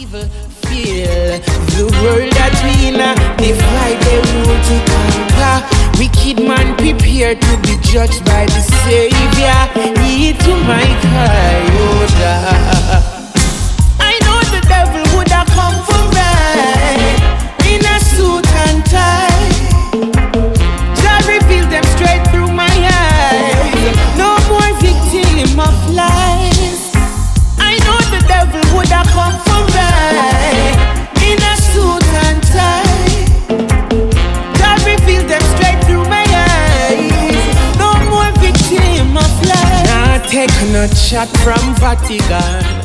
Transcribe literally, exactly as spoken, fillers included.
evil feel. The world that we in a divide the rule to conquer. Wicked man prepared to be judged by the Savior. He to my cry, oh God. I know the devil would have come for me in a suit and tie. Jah reveal them straight through my eyes. No more victim of lies. I know the devil would have come for me in a suit and tie. Jah reveal them straight through my eyes. No more victim of lies. Nah, take no shot from Vatican.